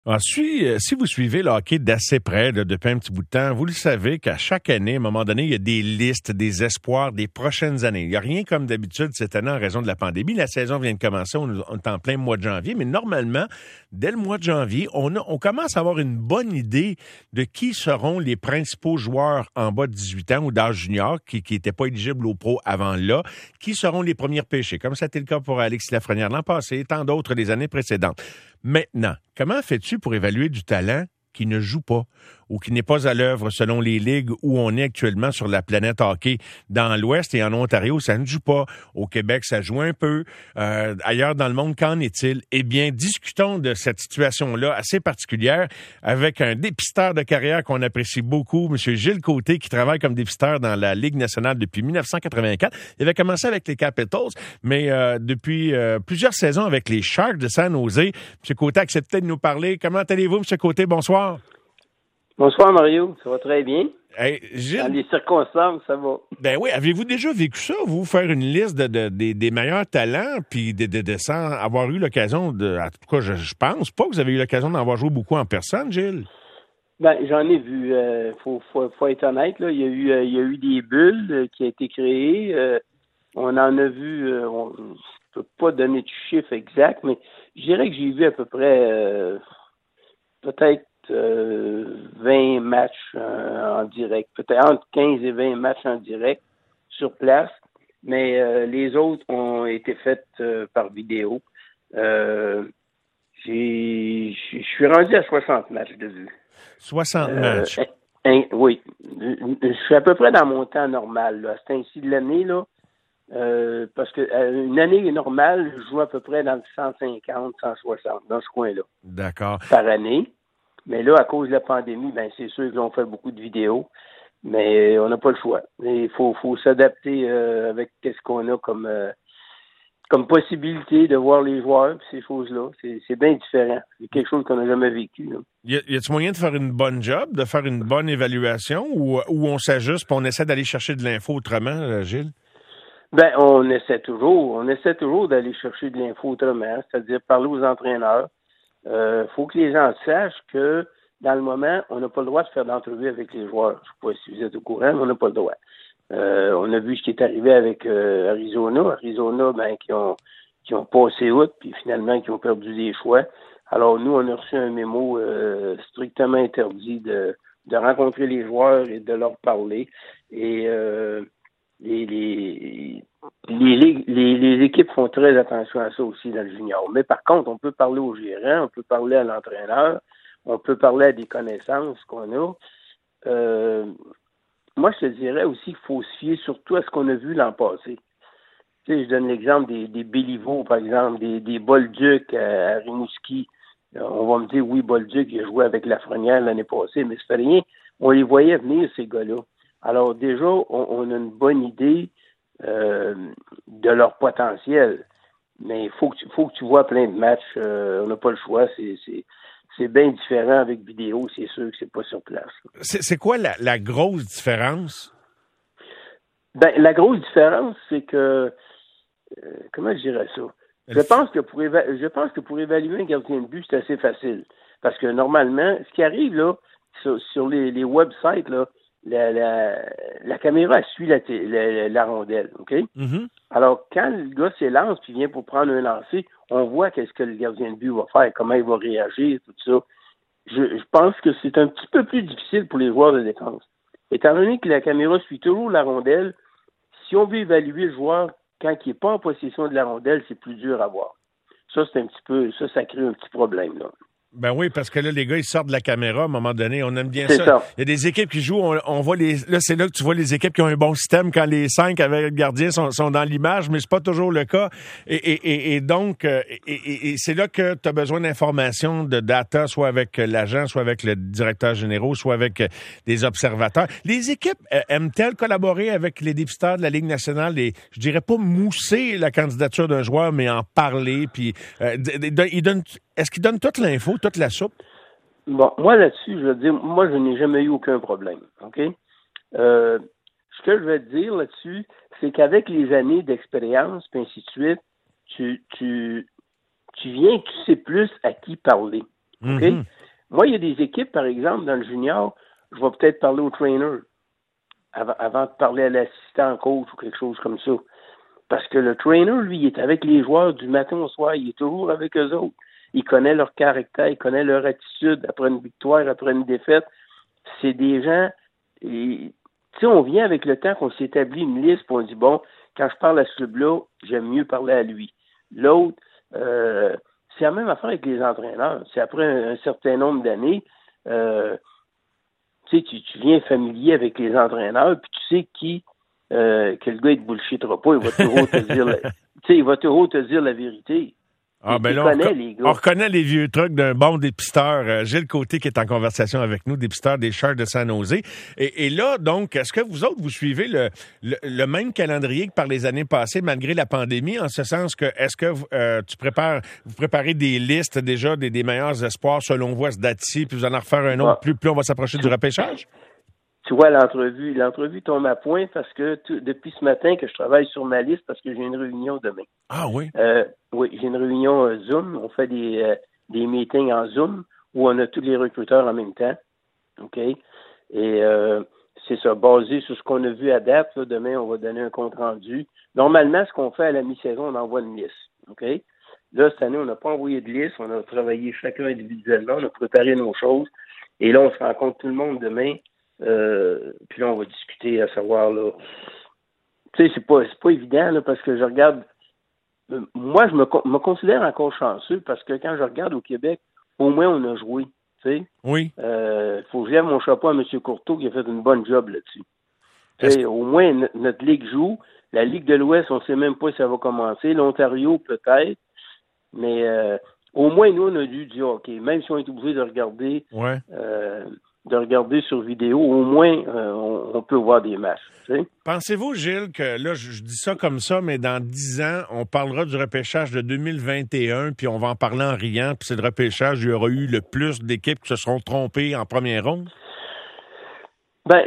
Si vous suivez le hockey d'assez près depuis un petit bout de temps, vous le savez qu'à chaque année, à un moment donné, il y a des listes, des espoirs des prochaines années. Il n'y a rien comme d'habitude cette année en raison de la pandémie. La saison vient de commencer, on est en plein mois de janvier, mais normalement, dès le mois de janvier, on commence à avoir une bonne idée de qui seront les principaux joueurs en bas de 18 ans ou d'âge junior qui n'étaient pas éligibles au pro avant là, qui seront les premiers pêchés, comme ça a été le cas pour Alexis Lafrenière l'an passé et tant d'autres les années précédentes. Maintenant, comment fais-tu pour évaluer du talent qui ne joue pas ou qui n'est pas à l'œuvre selon les ligues où on est actuellement sur la planète hockey? Dans l'Ouest et en Ontario, ça ne joue pas. Au Québec, ça joue un peu. Ailleurs dans le monde, qu'en est-il? Eh bien, discutons de cette situation-là assez particulière avec un dépisteur de carrière qu'on apprécie beaucoup, M. Gilles Côté, qui travaille comme dépisteur dans la Ligue nationale depuis 1984. Il avait commencé avec les Capitals, mais depuis plusieurs saisons avec les Sharks de San Jose. M. Côté acceptait de nous parler. Comment allez-vous, M. Côté? Bonsoir. Bonsoir, Mario. Ça va très bien. Hey, Gilles, dans les circonstances, ça va. Ben oui, avez-vous déjà vécu ça, vous, faire une liste des meilleurs talents, puis sans avoir eu l'occasion de... En tout cas, je pense pas que vous avez eu l'occasion d'en avoir joué beaucoup en personne, Gilles. Ben, j'en ai vu. Faut être honnête, là. Il y a eu des bulles qui ont été créées. On en a vu... on ne peut pas donner de chiffre exact, mais je dirais que j'ai vu à peu près peut-être 20 matchs en direct, peut-être entre 15 et 20 matchs en direct sur place, mais les autres ont été faits par vidéo. Je suis rendu à 60 matchs de vue. 60 matchs? Oui. Je suis à peu près dans mon temps normal, là. C'est ainsi de l'année, là. Parce que une année normale, je joue à peu près dans le 150, 160, dans ce coin-là. D'accord. Par année. Mais là, à cause de la pandémie, ben c'est sûr qu'ils ont fait beaucoup de vidéos, mais on n'a pas le choix. Il faut s'adapter avec ce qu'on a comme possibilité de voir les joueurs, puis ces choses-là. C'est bien différent. C'est quelque chose qu'on n'a jamais vécu. Là. Y a-t-il moyen de faire une bonne job, de faire une bonne évaluation, ou on s'ajuste et on essaie d'aller chercher de l'info autrement, Gilles? Ben, on essaie toujours d'aller chercher de l'info autrement, c'est-à-dire parler aux entraîneurs. Faut que les gens sachent que dans le moment, on n'a pas le droit de faire d'entrevue avec les joueurs. Je ne sais pas si vous êtes au courant, mais on n'a pas le droit. On a vu ce qui est arrivé avec Arizona. Arizona, ben, qui ont passé outre, puis finalement qui ont perdu des choix. Alors nous, on a reçu un mémo strictement interdit de rencontrer les joueurs et de leur parler. Et les équipes font très attention à ça aussi dans le junior. Mais par contre, on peut parler au gérant, on peut parler à l'entraîneur, on peut parler à des connaissances qu'on a. Moi, je te dirais aussi qu'il faut se fier surtout à ce qu'on a vu l'an passé. Tu sais, je donne l'exemple des Béliveau, par exemple, des Bolduc à Rimouski. On va me dire, oui, Bolduc, il a joué avec Lafrenière l'année passée, mais c'est rien. On les voyait venir, ces gars-là. Alors déjà, on a une bonne idée de leur potentiel. Mais il faut que tu vois plein de matchs. On n'a pas le choix. C'est bien différent avec vidéo. C'est sûr que c'est pas sur place. C'est quoi la grosse différence? Ben, la grosse différence, c'est que... comment je dirais ça? Je pense que pour évaluer un gardien de but, c'est assez facile. Parce que normalement, ce qui arrive là sur les websites, là, la caméra elle suit la rondelle, OK? Mm-hmm. Alors, quand le gars s'élance puis vient pour prendre un lancer, on voit qu'est-ce que le gardien de but va faire, comment il va réagir, tout ça. Je pense que c'est un petit peu plus difficile pour les joueurs de défense. Étant donné que la caméra suit toujours la rondelle, si on veut évaluer le joueur quand il n'est pas en possession de la rondelle, c'est plus dur à voir. Ça, ça crée un petit problème, là. Ben oui, parce que là, les gars, ils sortent de la caméra à un moment donné. On aime bien ça. Il y a des équipes qui jouent, on voit là, c'est là que tu vois les équipes qui ont un bon système quand les 5 avec le gardien sont dans l'image, mais c'est pas toujours le cas. Et donc, c'est là que tu as besoin d'informations, de data, soit avec l'agent, soit avec le directeur général, soit avec des observateurs. Les équipes aiment-elles collaborer avec les dépisteurs de la Ligue nationale et, je dirais pas mousser la candidature d'un joueur, mais en parler, puis est-ce qu'ils donnent toute l'info, toute la soupe? Bon, moi là-dessus, je veux dire, moi je n'ai jamais eu aucun problème, OK? Ce que je vais te dire là-dessus, c'est qu'avec les années d'expérience, puis ainsi de suite, tu viens, tu sais plus à qui parler. OK? Mhm. Moi, il y a des équipes, par exemple, dans le junior, je vais peut-être parler au trainer avant de parler à l'assistant coach ou quelque chose comme ça. Parce que le trainer, lui, il est avec les joueurs du matin au soir. Il est toujours avec eux autres. Il connaît leur caractère, il connaît leur attitude après une victoire, après une défaite. C'est des gens... Tu sais, on vient avec le temps qu'on s'établit une liste, puis on dit, bon, quand je parle à ce club-là, j'aime mieux parler à lui. L'autre, c'est la même affaire avec les entraîneurs. C'est après un certain nombre d'années, tu sais, tu viens familier avec les entraîneurs, puis tu sais que le gars, il te bullshitera pas. Il va toujours te dire, il va toujours te dire la vérité. Ah, ben Tu là, connais les gars. on reconnaît les vieux trucs d'un bon dépisteur. Gilles Côté qui est en conversation avec nous, dépisteur des Sharks de San Jose. Et là, donc, est-ce que vous autres, vous suivez le même calendrier que par les années passées, malgré la pandémie, en ce sens que, est-ce que vous préparez des listes déjà des meilleurs espoirs selon vous à ce date-ci, puis vous en refaire un autre, plus on va s'approcher du repêchage? Tu vois, l'entrevue tombe à point parce que depuis ce matin que je travaille sur ma liste parce que j'ai une réunion demain. Ah oui? Oui, j'ai une réunion Zoom. On fait des meetings en Zoom où on a tous les recruteurs en même temps. OK? Et c'est ça, basé sur ce qu'on a vu à date. Là, demain, on va donner un compte-rendu. Normalement, ce qu'on fait à la mi-saison, on envoie une liste. OK? Là, cette année, on n'a pas envoyé de liste. On a travaillé chacun individuellement. On a préparé nos choses. Et là, on se rencontre tout le monde demain. Puis là, on va discuter à savoir, là, tu sais, c'est pas évident, là, parce que je regarde, moi, je me considère encore chanceux, parce que quand je regarde au Québec, au moins, on a joué, tu sais. Oui. Faut que je lève mon chapeau à M. Courteau, qui a fait une bonne job là-dessus. Tu sais, au moins, notre Ligue joue. La Ligue de l'Ouest, on ne sait même pas si ça va commencer. L'Ontario, peut-être. Mais au moins, nous, on a dû dire, OK, même si on est obligé de regarder... Ouais. De regarder sur vidéo, au moins, on peut voir des matchs. Tu sais? Pensez-vous, Gilles, que là, je dis ça comme ça, mais dans 10 ans, on parlera du repêchage de 2021, puis on va en parler en riant, puis c'est le repêchage, il y aura eu le plus d'équipes qui se seront trompées en première ronde? Ben,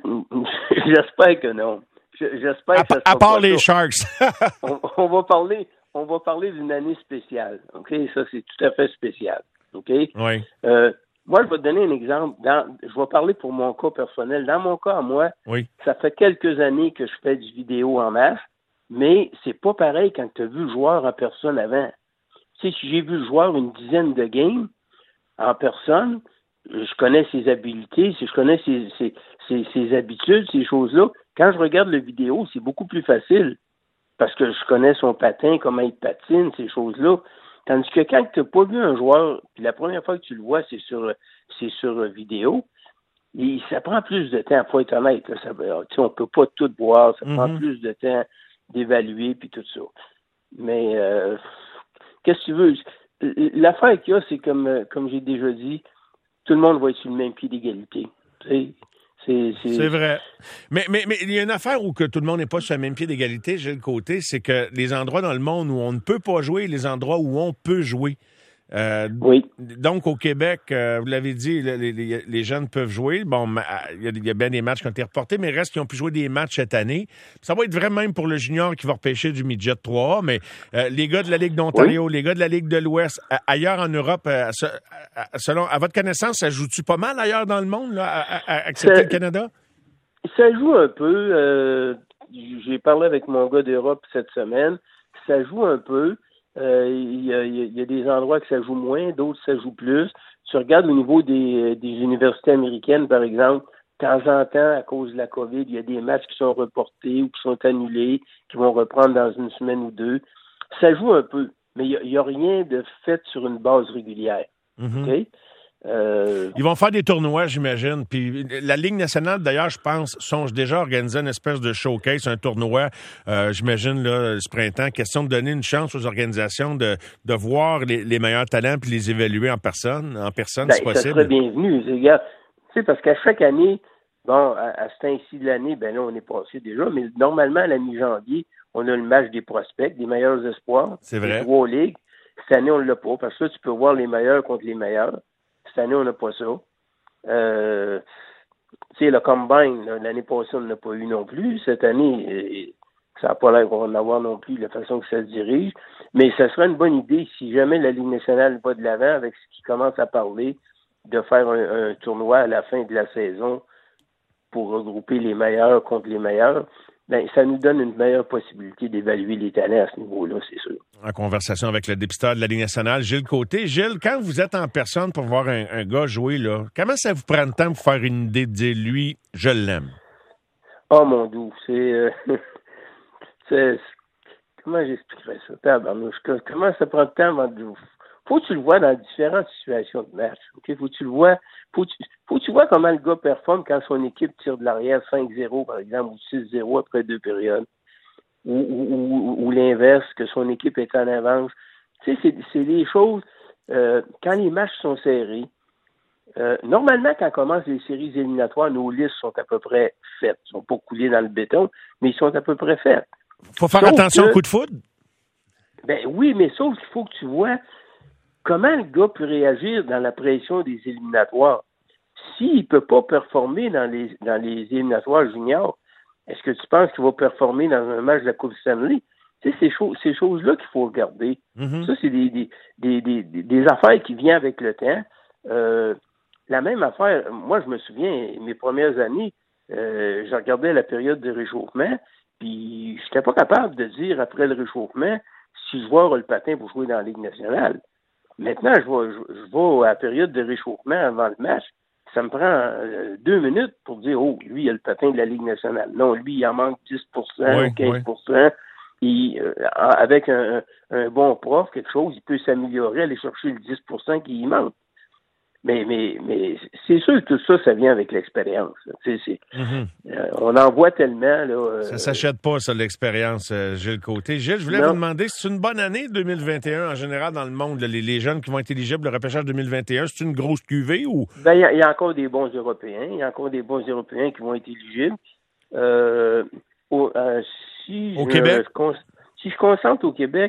j'espère que non. J'espère que ça sera à part pas les ça. Sharks. on va parler d'une année spéciale. OK? Ça, c'est tout à fait spécial. OK? Oui. Moi, je vais te donner un exemple. Je vais parler pour mon cas personnel. Dans mon cas, à moi, Oui. ça fait quelques années que je fais du vidéo en masse, mais c'est pas pareil quand tu as vu le joueur en personne avant. Tu sais, si j'ai vu le joueur une dizaine de games en personne, je connais ses habiletés, je connais ses habitudes, ces choses-là. Quand je regarde le vidéo, c'est beaucoup plus facile parce que je connais son patin, comment il patine, ces choses-là. Tandis que quand tu n'as pas vu un joueur, puis la première fois que tu le vois, c'est sur vidéo, et ça prend plus de temps, il faut être honnête. Là, on ne peut pas tout voir, ça prend plus de temps d'évaluer, puis tout ça. Mais qu'est-ce que tu veux? L'affaire qu'il y a, c'est comme j'ai déjà dit, tout le monde va être sur le même pied d'égalité. Tu sais? C'est vrai. Mais il y a une affaire où que tout le monde n'est pas sur le même pied d'égalité, j'ai le côté, c'est que les endroits dans le monde où on ne peut pas jouer, les endroits où on peut jouer. Oui. Donc, au Québec, vous l'avez dit, les jeunes peuvent jouer. Bon, il y a bien des matchs qui ont été reportés, mais il reste qui ont pu jouer des matchs cette année. Ça va être vrai même pour le junior qui va repêcher du midget 3A, mais les gars de la Ligue d'Ontario, les gars de la Ligue de l'Ouest, ailleurs en Europe, selon à votre connaissance, ça joue-tu pas mal ailleurs dans le monde, là, à accepter le Canada? Ça joue un peu. J'ai parlé avec mon gars d'Europe cette semaine. Ça joue un peu. Il y a des endroits que ça joue moins, d'autres ça joue plus. Tu regardes au niveau des universités américaines, par exemple, de temps en temps, à cause de la COVID, il y a des matchs qui sont reportés ou qui sont annulés, qui vont reprendre dans une semaine ou deux. Ça joue un peu, mais il y a rien de fait sur une base régulière. OK? Ils vont faire des tournois, j'imagine. Puis la Ligue nationale, d'ailleurs, je pense, songe déjà à organiser une espèce de showcase, un tournoi, j'imagine, là, ce printemps. Question de donner une chance aux organisations de voir les meilleurs talents puis les évaluer en personne si possible. Ça serait bienvenu. Regarde, tu sais, parce qu'à chaque année, bon, à ce temps-ci de l'année, ben là, on est passé déjà, mais normalement, à la mi-janvier, on a le match des prospects, des meilleurs espoirs. C'est vrai. Les 3 ligues. Cette année, on ne l'a pas, parce que là, tu peux voir les meilleurs contre les meilleurs. Cette année, on n'a pas ça. Tu sais, le Combine, l'année passée, on n'a pas eu non plus. Cette année, Ça n'a pas l'air qu'on va en avoir non plus, la façon que ça se dirige. Mais ça serait une bonne idée, si jamais la Ligue nationale va de l'avant avec ce qui commence à parler, de faire un tournoi à la fin de la saison pour regrouper les meilleurs contre les meilleurs. Ben, ça nous donne une meilleure possibilité d'évaluer les talents à ce niveau-là, c'est sûr. En conversation avec le dépisteur de la Ligue nationale, Gilles Côté. Gilles, quand vous êtes en personne pour voir un gars jouer, là, comment ça vous prend le temps pour faire une idée de dire, lui, je l'aime? Oh mon doux, comment j'expliquerais ça? Comment ça prend le temps avant de... Faut que tu le vois dans différentes situations de match. Okay? Faut que tu vois comment le gars performe quand son équipe tire de l'arrière 5-0, par exemple, ou 6-0 après 2 périodes. Ou l'inverse, que son équipe est en avance. Tu sais, c'est des choses, quand les matchs sont serrés, normalement, quand commencent les séries éliminatoires, nos listes sont à peu près faites. Ils ne sont pas coulées dans le béton, mais ils sont à peu près faites. Faut faire attention au coup de foudre? Ben oui, mais sauf qu'il faut que tu vois comment le gars peut réagir dans la pression des éliminatoires. S'il ne peut pas performer dans les éliminatoires juniors, est-ce que tu penses qu'il va performer dans un match de la Coupe Stanley? Tu sais, ces choses-là qu'il faut regarder. Mm-hmm. Ça, c'est des affaires qui viennent avec le temps. La même affaire, moi, je me souviens, mes premières années, je regardais la période de réchauffement, puis je n'étais pas capable de dire, après le réchauffement, si je vois le patin pour jouer dans la Ligue nationale. Maintenant, je vais à la période de réchauffement avant le match. Ça me prend 2 minutes pour dire, oh, lui, il a le patin de la Ligue nationale. Non, lui, il en manque 10 ou 15 Et, avec un bon prof, quelque chose, il peut s'améliorer, aller chercher le 10 qui manque. Mais c'est sûr que tout ça, ça vient avec l'expérience. On en voit tellement. Là, ça s'achète pas, ça, l'expérience, Gilles Côté. Gilles, je voulais vous demander, c'est une bonne année 2021 en général dans le monde? Là, les jeunes qui vont être éligibles, le repêchage 2021, c'est une grosse cuvée ou? Ben, il y a encore des bons Européens. Il y a encore des bons Européens qui vont être éligibles. Au Québec? Si je concentre au Québec,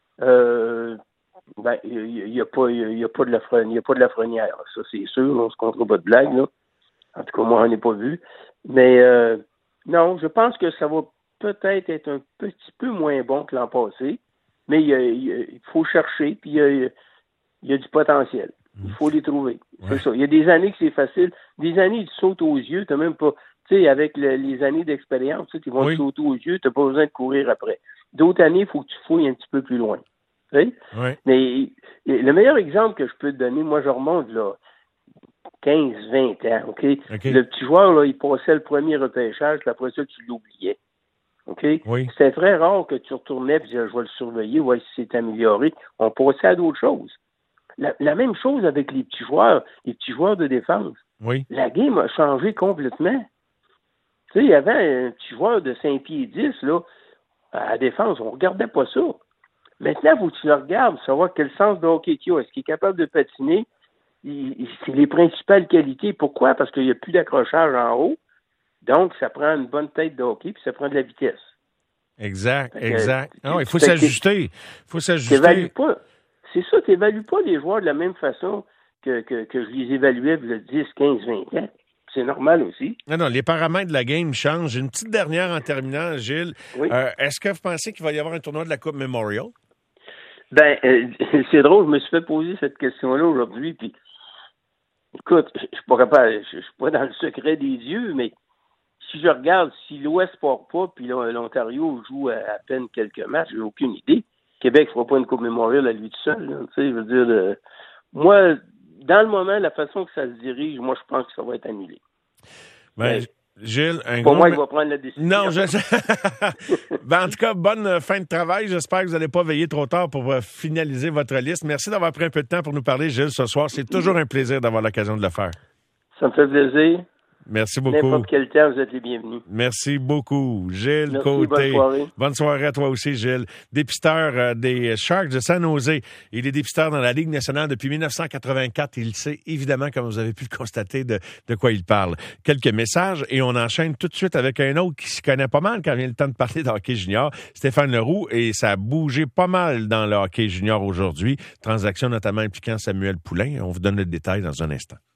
ben, il y a pas de Lafrenière. Ça, c'est sûr. On se comptera pas de blague, là. En tout cas, moi, on n'en ai pas vu. Mais, non, je pense que ça va peut-être être un petit peu moins bon que l'an passé. Mais il faut chercher, puis il y a du potentiel. Il faut les trouver. Ouais. C'est ça. Il y a des années que c'est facile. Des années, tu sautes aux yeux, t'as même pas... Tu sais, avec les années d'expérience, tu vont te sauter aux yeux, t'as pas besoin de courir après. D'autres années, il faut que tu fouilles un petit peu plus loin. Oui? Mais le meilleur exemple que je peux te donner, moi, je remonte là 15-20 ans, OK? Le petit joueur, là, il passait le premier repêchage, puis après ça, tu l'oubliais. OK? Oui. C'était très rare que tu retournais et tu disais, je vais le surveiller, voir si c'est amélioré. On passait à d'autres choses. La même chose avec les petits joueurs de défense. Oui. La game a changé complètement. Tu sais, il y avait un petit joueur de 5 pieds 10, là, à la défense, on regardait pas ça. Maintenant, il faut que tu le regardes, savoir quel sens de hockey qu'il a. Est-ce qu'il est capable de patiner? C'est les principales qualités. Pourquoi? Parce qu'il n'y a plus d'accrochage en haut. Donc, ça prend une bonne tête de hockey, puis ça prend de la vitesse. Exact. Non, il faut s'ajuster. C'est ça, tu n'évalues pas les joueurs de la même façon que je les évaluais il y a 10, 15, 20 ans. C'est normal aussi. Non, les paramètres de la game changent. Une petite dernière en terminant, Gilles. Oui. Est-ce que vous pensez qu'il va y avoir un tournoi de la Coupe Memorial? Ben, c'est drôle, je me suis fait poser cette question-là aujourd'hui, puis écoute, je suis pas capable, je suis pas dans le secret des dieux, mais si je regarde, si l'Ouest ne part pas, puis l'Ontario joue à peine quelques matchs, j'ai aucune idée. Québec ne fera pas une Coupe Memorial à lui tout seul. Tu sais, je veux dire, moi, dans le moment, la façon que ça se dirige, moi, je pense que ça va être annulé. Ben, Gilles, pour moi, il va prendre la décision. Non, ben, en tout cas, bonne fin de travail. J'espère que vous n'allez pas veiller trop tard pour finaliser votre liste. Merci d'avoir pris un peu de temps pour nous parler, Gilles, ce soir. C'est toujours un plaisir d'avoir l'occasion de le faire. Ça me fait plaisir. Merci beaucoup. N'importe quel temps, vous êtes les bienvenus. Merci beaucoup, Gilles Côté. Bonne soirée. Bonne soirée à toi aussi, Gilles. Dépisteur des Sharks de San Jose. Il est dépisteur dans la Ligue nationale depuis 1984. Il sait évidemment, comme vous avez pu le constater, de quoi il parle. Quelques messages et on enchaîne tout de suite avec un autre qui s'y connaît pas mal quand vient le temps de parler de hockey junior, Stéphane Leroux. Et ça a bougé pas mal dans le hockey junior aujourd'hui. Transaction notamment impliquant Samuel Poulain. On vous donne le détail dans un instant.